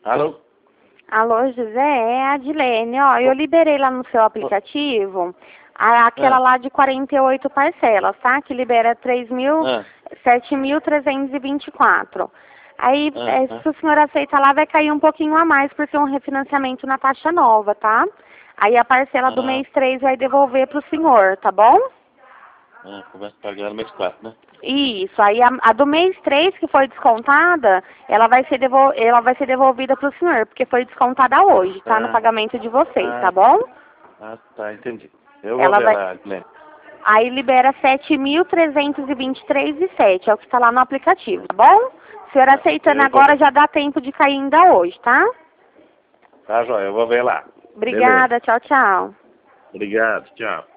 Alô? Alô, José, é a Adilene. Ó, eu liberei lá no seu aplicativo aquela lá de 48 parcelas, tá? Que libera 7.324. Aí, se o senhor aceita lá, vai cair um pouquinho a mais, porque é um refinanciamento na taxa nova, tá? Aí a parcela do mês 3 vai devolver pro senhor, tá bom? Começa a pagar no mês 4, né? Isso, aí a do mês 3 que foi descontada, ela vai ser devolvida para o senhor, porque foi descontada hoje, tá? No pagamento de vocês, tá bom? Tá, entendi. Eu vou Ela ver vai... lá, Glenn. Aí libera 7.323,07, é o que está lá no aplicativo, tá bom? O senhor aceitando agora já dá tempo de cair ainda hoje, tá? Tá, joia, eu vou ver lá. Obrigada, tchau, tchau. Obrigado, tchau.